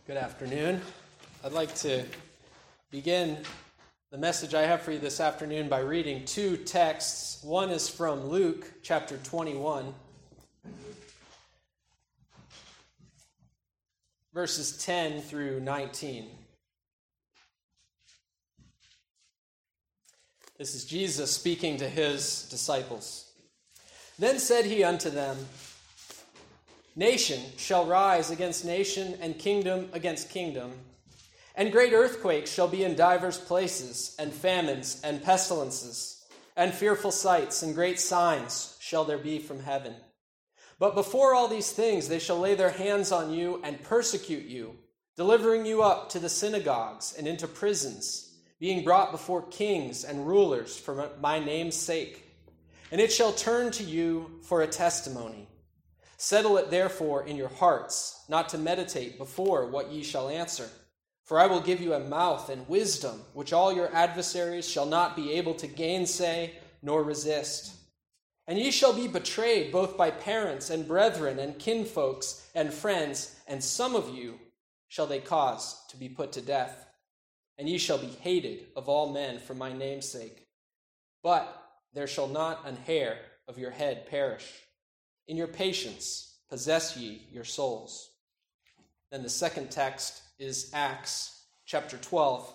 Good afternoon. I'd like to begin the message I have for you this afternoon by reading two texts. One is from Luke chapter 21, verses 10 through 19. This is Jesus speaking to his disciples. Then said he unto them, Nation shall rise against nation, and kingdom against kingdom. And great earthquakes shall be in divers places, and famines, and pestilences, and fearful sights, and great signs shall there be from heaven. But before all these things they shall lay their hands on you, and persecute you, delivering you up to the synagogues, and into prisons, being brought before kings and rulers for my name's sake. And it shall turn to you for a testimony. Settle it therefore in your hearts, not to meditate before what ye shall answer. For I will give you a mouth and wisdom, which all your adversaries shall not be able to gainsay nor resist. And ye shall be betrayed both by parents and brethren and kinfolks and friends, and some of you shall they cause to be put to death. And ye shall be hated of all men for my name's sake. But there shall not an hair of your head perish. In your patience possess ye your souls. Then the second text is Acts chapter 12,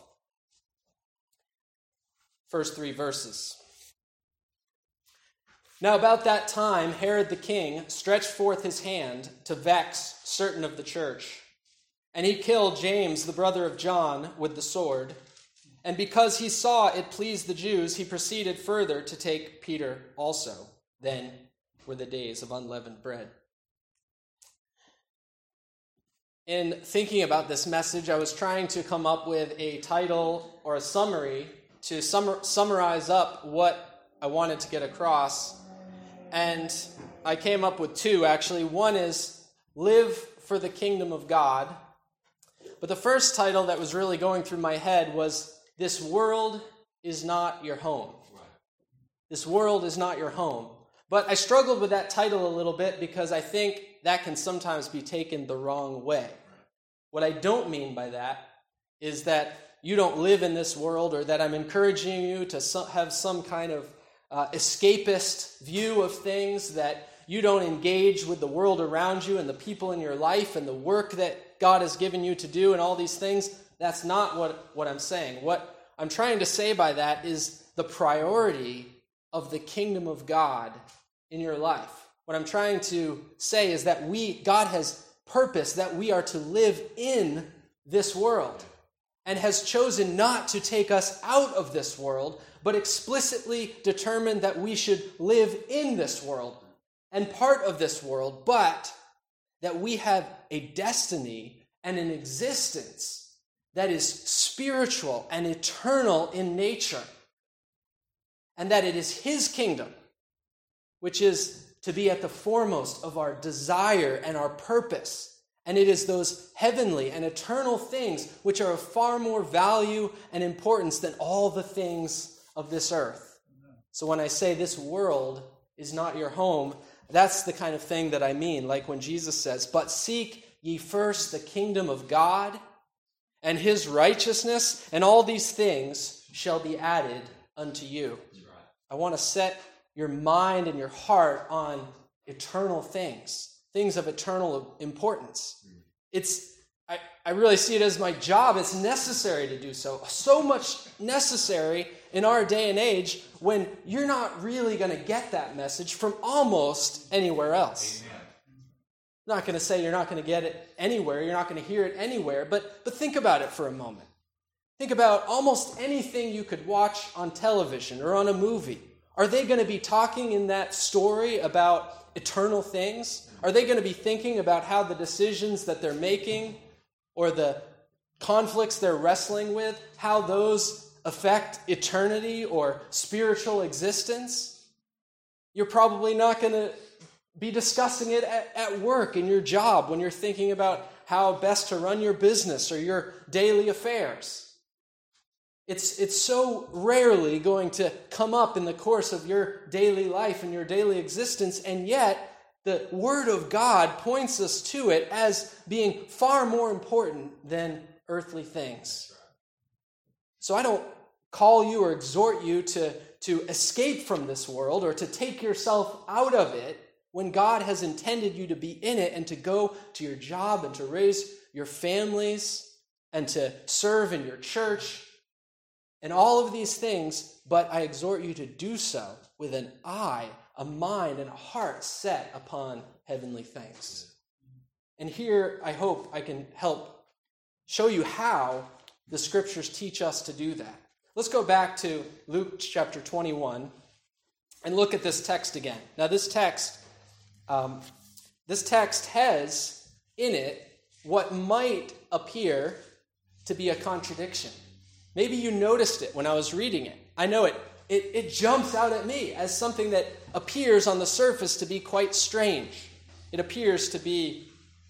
first 3 verses. Now about that time Herod the king stretched forth his hand to vex certain of the church. And he killed James, the brother of John, with the sword. And because he saw it pleased the Jews, he proceeded further to take Peter also. Then were the days of unleavened bread. In thinking about this message, I was trying to come up with a title or a summary to summarize up what I wanted to get across. And I came up with two, actually. One is Live for the Kingdom of God. But the first title that was really going through my head was This World is Not Your Home. This world is not your home. But I struggled with that title a little bit because I think that can sometimes be taken the wrong way. What I don't mean by that is that you don't live in this world or that I'm encouraging you to have some kind of escapist view of things, that you don't engage with the world around you and the people in your life and the work that God has given you to do and all these things. That's not what I'm saying. What I'm trying to say by that is the priority of the kingdom of God in your life. What I'm trying to say is that God has purposed that we are to live in this world and has chosen not to take us out of this world, but explicitly determined that we should live in this world and part of this world, but that we have a destiny and an existence that is spiritual and eternal in nature, and that it is His kingdom, which is to be at the foremost of our desire and our purpose. And it is those heavenly and eternal things which are of far more value and importance than all the things of this earth. So when I say this world is not your home, that's the kind of thing that I mean, like when Jesus says, But seek ye first the kingdom of God and His righteousness, and all these things shall be added unto you. I want to set your mind and your heart on eternal things of eternal importance. I really see it as my job. It's necessary to do so much necessary in our day and age when you're not really going to get that message from almost anywhere else. Amen. I'm not going to say you're not going to get it anywhere, you're not going to hear it anywhere, but think about it for a moment. Think about almost anything you could watch on television or on a movie. Are they going to be talking in that story about eternal things? Are they going to be thinking about how the decisions that they're making or the conflicts they're wrestling with, how those affect eternity or spiritual existence? You're probably not going to be discussing it at work, in your job, when you're thinking about how best to run your business or your daily affairs. It's so rarely going to come up in the course of your daily life and your daily existence, and yet the Word of God points us to it as being far more important than earthly things. So I don't call you or exhort you to escape from this world or to take yourself out of it when God has intended you to be in it and to go to your job and to raise your families and to serve in your church and all of these things, but I exhort you to do so with an eye, a mind, and a heart set upon heavenly things. And here, I hope I can help show you how the Scriptures teach us to do that. Let's go back to Luke chapter 21 and look at this text again. Now, this text has in it what might appear to be a contradiction. Maybe you noticed it when I was reading it. I know it jumps out at me as something that appears on the surface to be quite strange. It appears to be,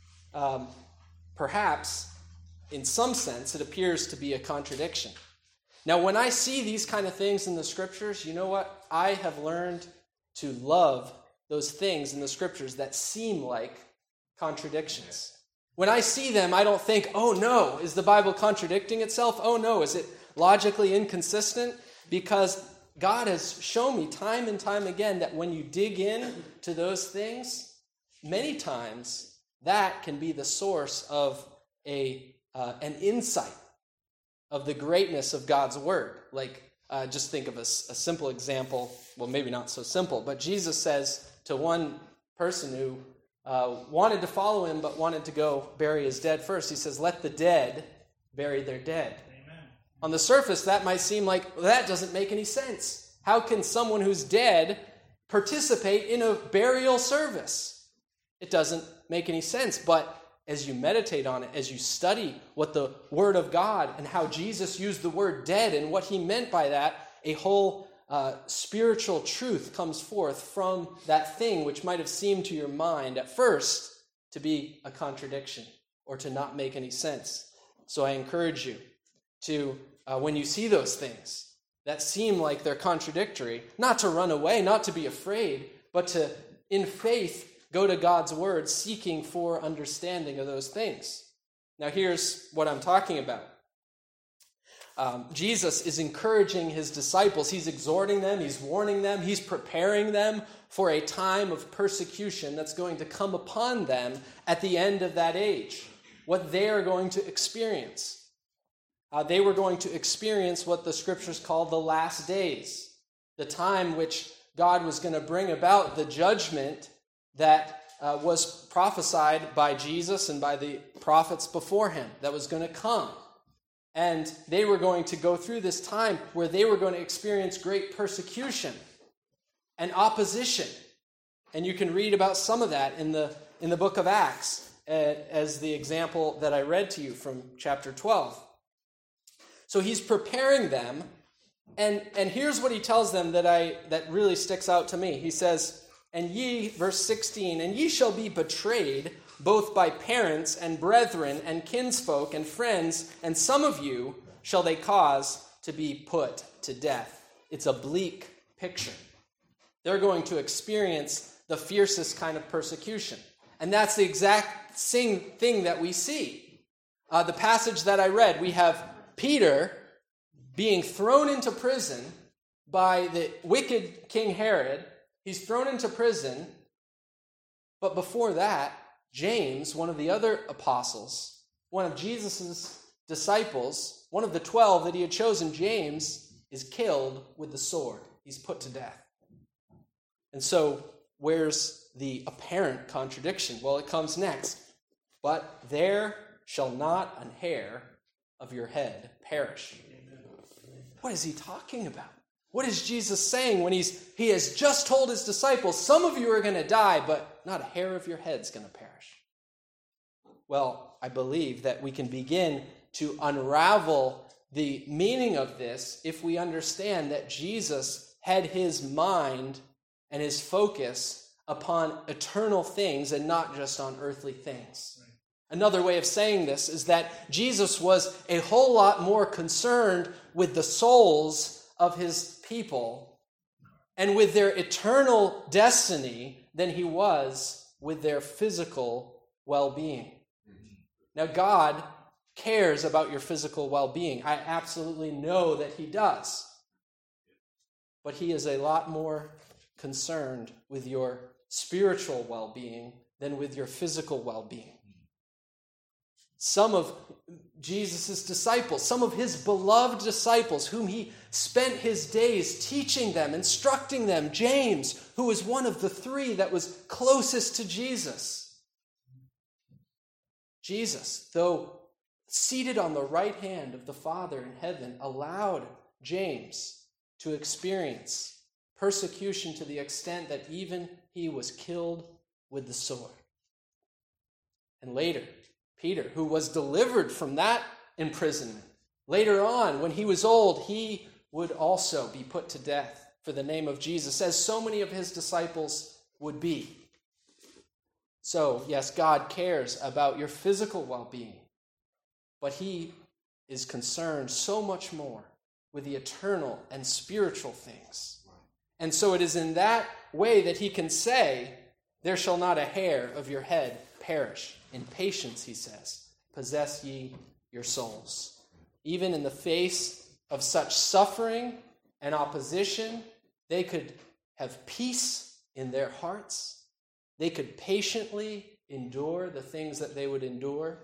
perhaps, in some sense, it appears to be a contradiction. Now, when I see these kind of things in the Scriptures, you know what? I have learned to love those things in the Scriptures that seem like contradictions. When I see them, I don't think, oh no, is the Bible contradicting itself? Oh no, is it logically inconsistent? Because God has shown me time and time again that when you dig in to those things, many times that can be the source of an insight of the greatness of God's Word. Like, just think of a simple example. Well, maybe not so simple, but Jesus says to one person who wanted to follow him but wanted to go bury his dead first, he says, let the dead bury their dead. Amen. On the surface, that might seem like, well, that doesn't make any sense. How can someone who's dead participate in a burial service? It doesn't make any sense, but as you meditate on it, as you study what the Word of God and how Jesus used the word dead and what he meant by that, a whole spiritual truth comes forth from that thing which might have seemed to your mind at first to be a contradiction or to not make any sense. So I encourage you to, when you see those things that seem like they're contradictory, not to run away, not to be afraid, but to, in faith, go to God's Word, seeking for understanding of those things. Now, here's what I'm talking about. Jesus is encouraging his disciples. He's exhorting them. He's warning them. He's preparing them for a time of persecution that's going to come upon them at the end of that age, what they are going to experience. They were going to experience what the Scriptures call the last days, the time which God was going to bring about the judgment that was prophesied by Jesus and by the prophets before him that was going to come. And they were going to go through this time where they were going to experience great persecution and opposition. And you can read about some of that in the book of Acts as the example that I read to you from chapter 12. So he's preparing them, and here's what he tells them that really sticks out to me. He says, and ye, verse 16, and ye shall be betrayed both by parents and brethren and kinsfolk and friends, and some of you shall they cause to be put to death. It's a bleak picture. They're going to experience the fiercest kind of persecution. And that's the exact same thing that we see. The passage that I read, we have Peter being thrown into prison by the wicked King Herod. He's thrown into prison, but before that, James, one of the other apostles, one of Jesus' disciples, one of the 12 that he had chosen, James, is killed with the sword. He's put to death. And so, where's the apparent contradiction? Well, it comes next. But there shall not an hair of your head perish. What is he talking about? What is Jesus saying when he has just told his disciples, some of you are going to die, but not a hair of your head's going to perish? Well, I believe that we can begin to unravel the meaning of this if we understand that Jesus had his mind and his focus upon eternal things and not just on earthly things. Right. Another way of saying this is that Jesus was a whole lot more concerned with the souls of his people and with their eternal destiny than he was with their physical well-being. Now, God cares about your physical well-being. I absolutely know that he does. But he is a lot more concerned with your spiritual well-being than with your physical well-being. Some of Jesus' disciples, some of his beloved disciples, whom he spent his days teaching them, instructing them, James, who was one of the three that was closest to Jesus. Jesus, though seated on the right hand of the Father in heaven, allowed James to experience persecution to the extent that even he was killed with the sword. And later, Peter, who was delivered from that imprisonment, later on, when he was old, he would also be put to death for the name of Jesus, as so many of his disciples would be. So, yes, God cares about your physical well-being, but he is concerned so much more with the eternal and spiritual things. And so it is in that way that he can say, there shall not a hair of your head perish. In patience, he says, possess ye your souls. Even in the face of such suffering and opposition, they could have peace in their hearts. They could patiently endure the things that they would endure.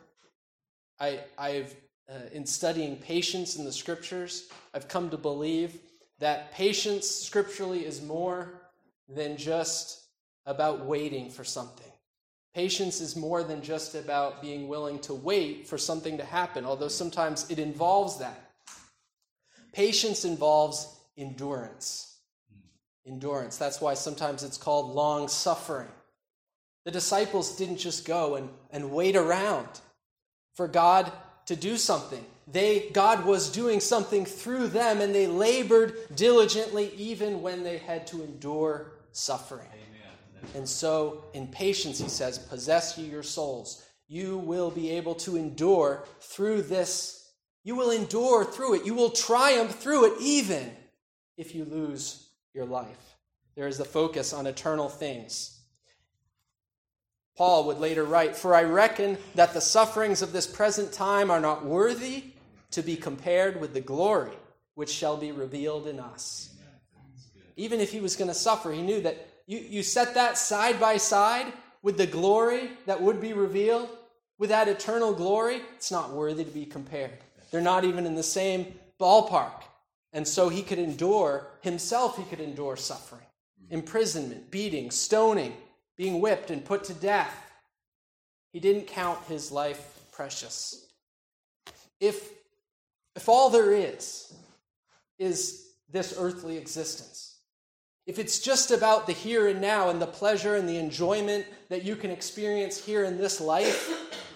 I've in studying patience in the scriptures, I've come to believe that patience scripturally is more than just about waiting for something. Patience is more than just about being willing to wait for something to happen, although sometimes it involves that. Patience involves endurance. Endurance. That's why sometimes it's called long suffering. The disciples didn't just go and wait around for God to do something. God was doing something through them, and they labored diligently even when they had to endure suffering. Amen. And so, in patience, he says, possess ye your souls. You will be able to endure through this. You will endure through it. You will triumph through it even if you lose your life. There is the focus on eternal things. Paul would later write, for I reckon that the sufferings of this present time are not worthy to be compared with the glory which shall be revealed in us. Even if he was going to suffer, he knew that you set that side by side with the glory that would be revealed, with that eternal glory, it's not worthy to be compared. They're not even in the same ballpark. And so he could endure suffering, imprisonment, beating, stoning, being whipped and put to death. He didn't count his life precious. If all there is this earthly existence, if it's just about the here and now and the pleasure and the enjoyment that you can experience here in this life,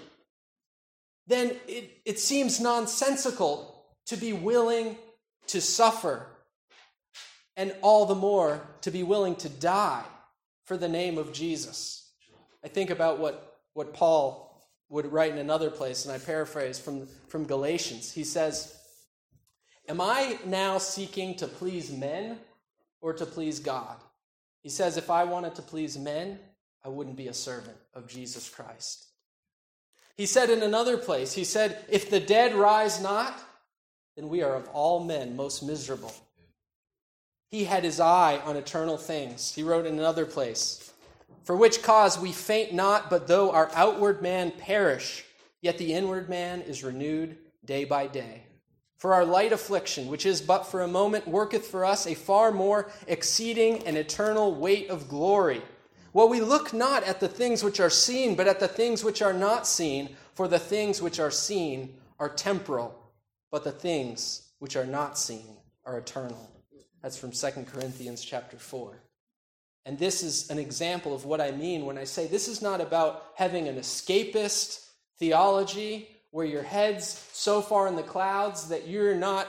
then it seems nonsensical to be willing to suffer, and all the more to be willing to die for the name of Jesus. I think about what Paul would write in another place, and I paraphrase from Galatians. He says, am I now seeking to please men or to please God? He says, if I wanted to please men, I wouldn't be a servant of Jesus Christ. He said in another place, he said, if the dead rise not, then we are of all men most miserable. He had his eye on eternal things. He wrote in another place, for which cause we faint not, but though our outward man perish, yet the inward man is renewed day by day. For our light affliction, which is but for a moment, worketh for us a far more exceeding and eternal weight of glory. Well, we look not at the things which are seen, but at the things which are not seen, for the things which are seen are temporal, but the things which are not seen are eternal. That's from 2 Corinthians chapter 4. And this is an example of what I mean when I say this is not about having an escapist theology where your head's so far in the clouds that you're not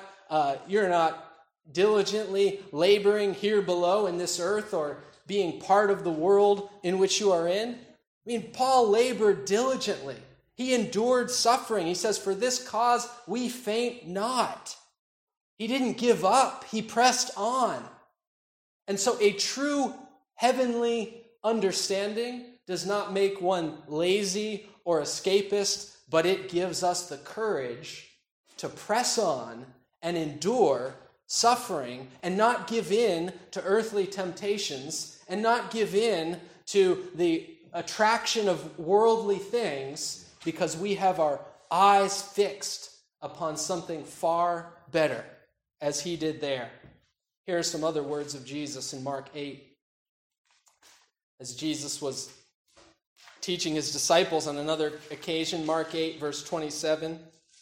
diligently laboring here below in this earth or being part of the world in which you are in. I mean, Paul labored diligently. He endured suffering. He says, for this cause we faint not. He didn't give up. He pressed on. And so a true heavenly understanding does not make one lazy or escapist, but it gives us the courage to press on and endure suffering and not give in to earthly temptations and not give in to the attraction of worldly things, because we have our eyes fixed upon something far better, as he did there. Here are some other words of Jesus in Mark 8. As Jesus was teaching his disciples on another occasion, Mark 8, verse 27,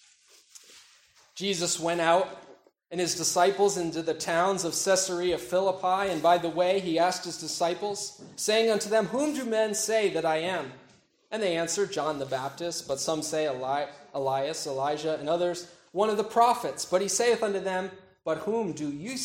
Jesus went out and his disciples into the towns of Caesarea Philippi, and by the way he asked his disciples, saying unto them, Whom do men say that I am? And they answered, John the Baptist, but some say Elias, Elijah, and others, one of the prophets. But he saith unto them, But whom do ye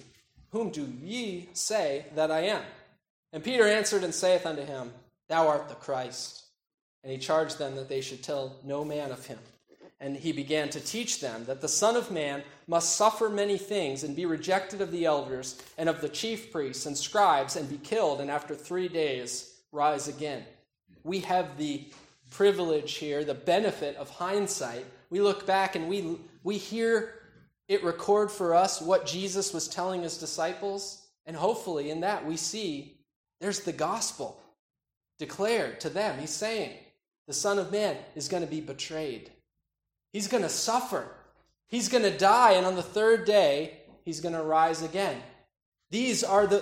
say that I am? And Peter answered and saith unto him, Thou art the Christ. And he charged them that they should tell no man of him. And he began to teach them that the Son of Man must suffer many things and be rejected of the elders and of the chief priests and scribes and be killed, and after 3 days rise again. We have the privilege here, the benefit of hindsight. We look back and we hear it record for us what Jesus was telling his disciples, and hopefully in that we see there's the gospel declared to them. He's saying the Son of Man is going to be betrayed. He's going to suffer. He's going to die, and on the 3rd day, he's going to rise again. These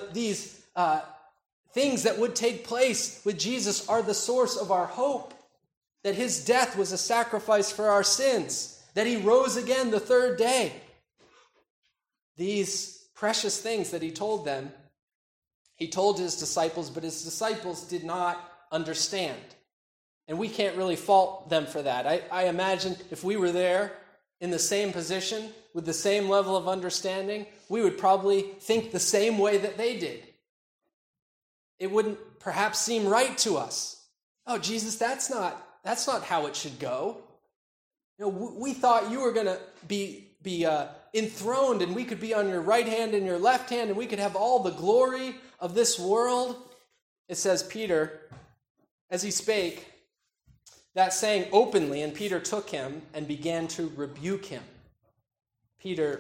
things that would take place with Jesus are the source of our hope, that his death was a sacrifice for our sins, that he rose again the 3rd day. These precious things that he told them, he told his disciples, but his disciples did not understand. And we can't really fault them for that. I imagine if we were there in the same position with the same level of understanding, we would probably think the same way that they did. It wouldn't perhaps seem right to us. Oh, Jesus, that's not how it should go. You know, we thought you were going to be enthroned, and we could be on your right hand and your left hand, and we could have all the glory of this world. It says, Peter, as he spake, that saying openly, and Peter took him and began to rebuke him. Peter,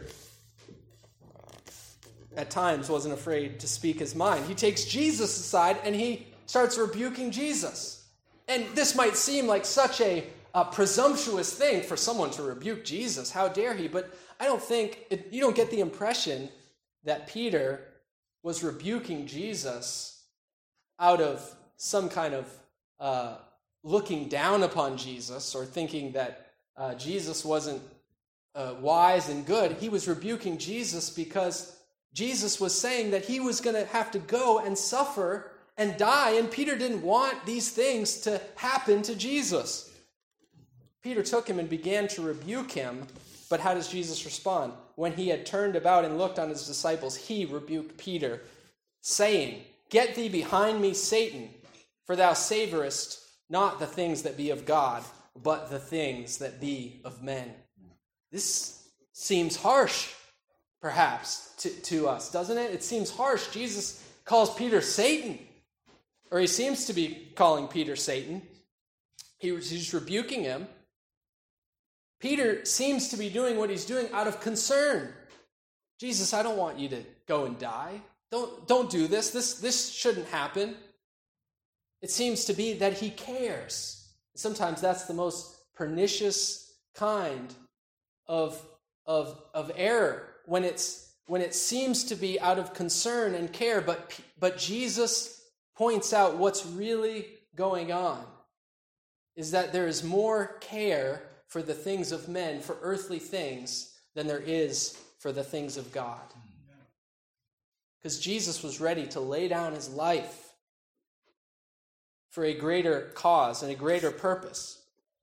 at times, wasn't afraid to speak his mind. He takes Jesus aside and he starts rebuking Jesus. And this might seem like such a presumptuous thing for someone to rebuke Jesus. How dare he? But I don't think, you don't get the impression that Peter was rebuking Jesus out of some kind of looking down upon Jesus or thinking that Jesus wasn't wise and good. He was rebuking Jesus because Jesus was saying that he was going to have to go and suffer and die, and Peter didn't want these things to happen to Jesus. Peter took him and began to rebuke him, but how does Jesus respond? When he had turned about and looked on his disciples, he rebuked Peter, saying, Get thee behind me, Satan, for thou savorest not the things that be of God, but the things that be of men. This seems harsh, perhaps, to us, doesn't it? It seems harsh. Jesus calls Peter Satan, or he seems to be calling Peter Satan. He's rebuking him. Peter seems to be doing what he's doing out of concern. Jesus, I don't want you to go and die. Don't do this. This shouldn't happen. It seems to be that he cares. Sometimes that's the most pernicious kind of error, when it seems to be out of concern and care, but Jesus points out what's really going on is that there is more care for the things of men, for earthly things, than there is for the things of God. Because Jesus was ready to lay down his life for a greater cause and a greater purpose.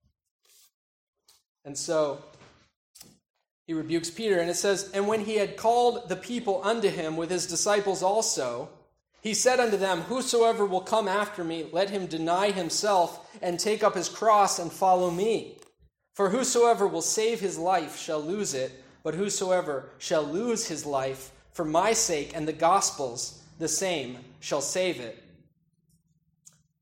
And so he rebukes Peter, and it says, And when he had called the people unto him with his disciples also, he said unto them, Whosoever will come after me, let him deny himself and take up his cross and follow me. For whosoever will save his life shall lose it, but whosoever shall lose his life for my sake and the gospel's, the same shall save it.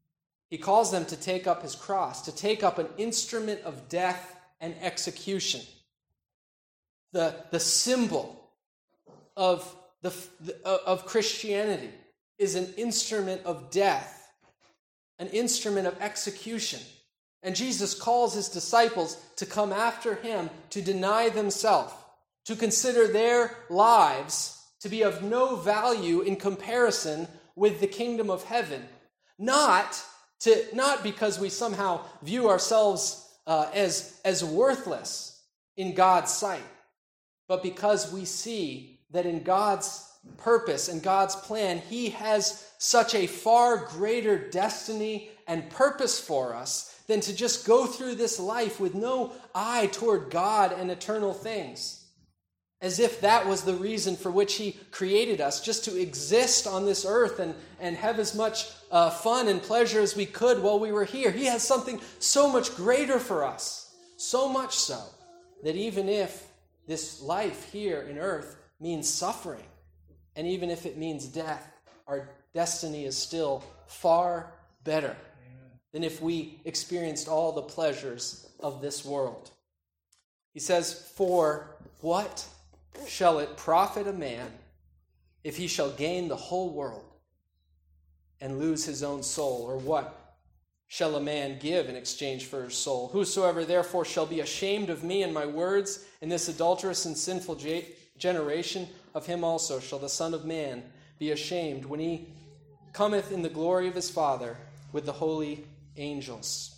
He calls them to take up his cross, to take up an instrument of death and execution. The symbol of Christianity is an instrument of death, an instrument of execution. And Jesus calls his disciples to come after him, to deny themselves, to consider their lives to be of no value in comparison with the kingdom of heaven. Not because we somehow view ourselves as worthless in God's sight, but because we see that in God's purpose and God's plan, he has such a far greater destiny and purpose for us than to just go through this life with no eye toward God and eternal things. As if that was the reason for which he created us, just to exist on this earth and have as much fun and pleasure as we could while we were here. He has something so much greater for us, so much so that even if this life here in earth means suffering, and even if it means death, our destiny is still far better than if we experienced all the pleasures of this world. He says, "For what shall it profit a man if he shall gain the whole world and lose his own soul? Or what shall a man give in exchange for his soul? Whosoever therefore shall be ashamed of me and my words in this adulterous and sinful generation, of him also shall the Son of Man be ashamed when he cometh in the glory of his Father with the holy angels."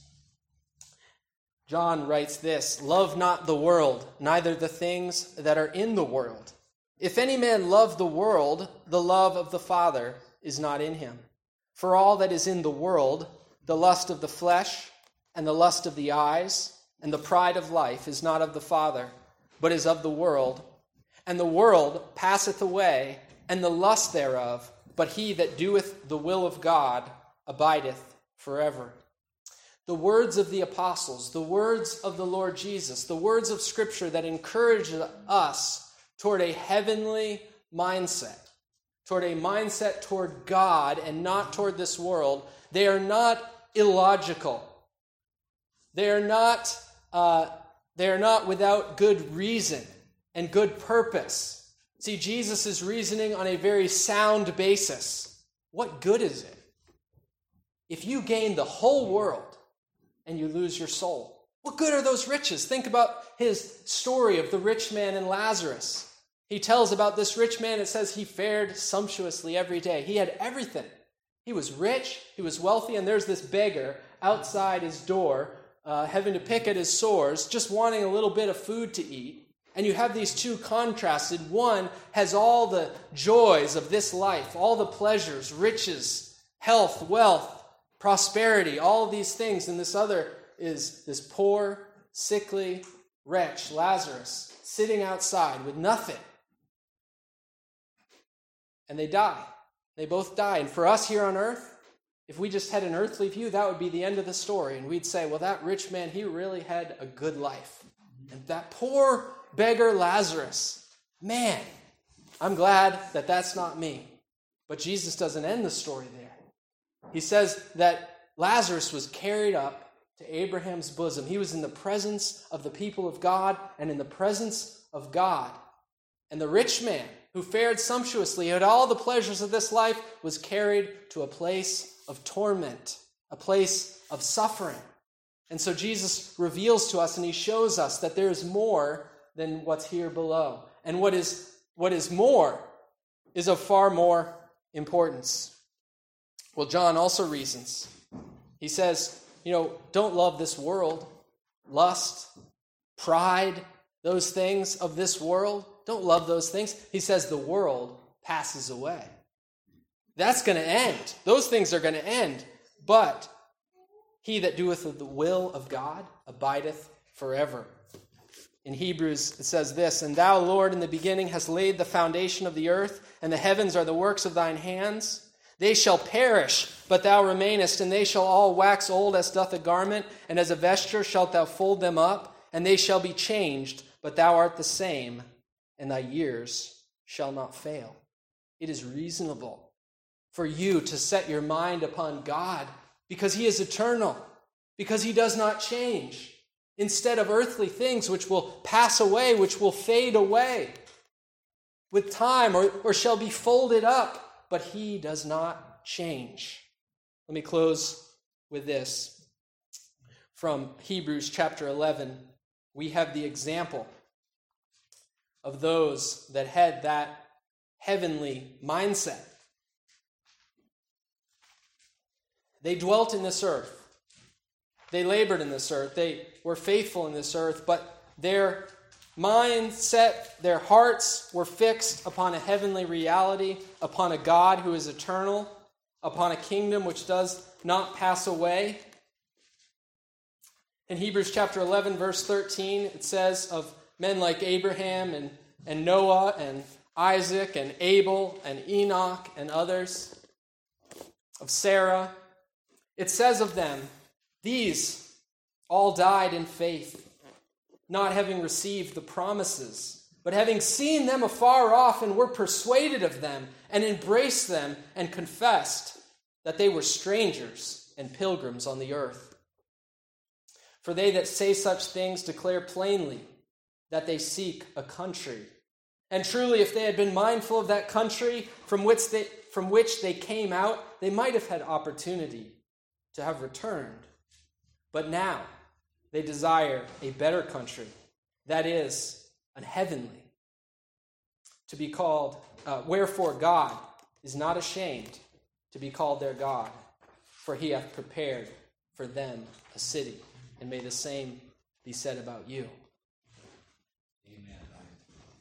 John writes this, "Love not the world, neither the things that are in the world. If any man love the world, the love of the Father is not in him. For all that is in the world, the lust of the flesh, and the lust of the eyes, and the pride of life, is not of the Father, but is of the world. And the world passeth away, and the lust thereof, but he that doeth the will of God abideth forever." The words of the apostles, the words of the Lord Jesus, the words of Scripture that encourage us toward a heavenly mindset, toward God and not toward this world, they are not illogical. They are not without good reason and good purpose. See, Jesus is reasoning on a very sound basis. What good is it if you gain the whole world and you lose your soul? What good are those riches? Think about his story of the rich man and Lazarus. He tells about this rich man. It says he fared sumptuously every day. He had everything. He was rich, he was wealthy, and there's this beggar outside his door, having to pick at his sores, just wanting a little bit of food to eat. And you have these two contrasted. One has all the joys of this life, all the pleasures, riches, health, wealth, prosperity, all of these things. And this other is this poor, sickly wretch, Lazarus, sitting outside with nothing. And they die. They both die. And for us here on earth, if we just had an earthly view, that would be the end of the story. And we'd say, well, that rich man, he really had a good life. And that poor beggar Lazarus, man, I'm glad that that's not me. But Jesus doesn't end the story there. He says that Lazarus was carried up to Abraham's bosom. He was in the presence of the people of God and in the presence of God. And the rich man who fared sumptuously, had all the pleasures of this life, was carried to a place of torment, a place of suffering. And so Jesus reveals to us and he shows us that there is more than what's here below. And what is more is of far more importance. Well, John also reasons. He says, don't love this world. Lust, pride, those things of this world. Don't love those things. He says the world passes away. That's going to end. Those things are going to end. But he that doeth the will of God abideth forever. In Hebrews it says this, "And thou, Lord, in the beginning hast laid the foundation of the earth, and the heavens are the works of thine hands. They shall perish, but thou remainest, and they shall all wax old as doth a garment, and as a vesture shalt thou fold them up, and they shall be changed, but thou art the same, and thy years shall not fail." It is reasonable for you to set your mind upon God because he is eternal, because he does not change, instead of earthly things which will pass away, which will fade away with time or shall be folded up, but he does not change. Let me close with this. From Hebrews chapter 11, we have the example of those that had that heavenly mindset. They dwelt in this earth. They labored in this earth. They were faithful in this earth, but their mindset, their hearts were fixed upon a heavenly reality, upon a God who is eternal, upon a kingdom which does not pass away. In Hebrews chapter 11, verse 13, it says of men like Abraham and Noah and Isaac and Abel and Enoch and others, of Sarah, it says of them, these all died in faith, not having received the promises, but having seen them afar off and were persuaded of them and embraced them and confessed that they were strangers and pilgrims on the earth. For they that say such things declare plainly that they seek a country. And truly, if they had been mindful of that country from which they came out, they might have had opportunity to have returned. But now they desire a better country, that is, an heavenly, to be called, wherefore God is not ashamed to be called their God, for he hath prepared for them a city. And may the same be said about you.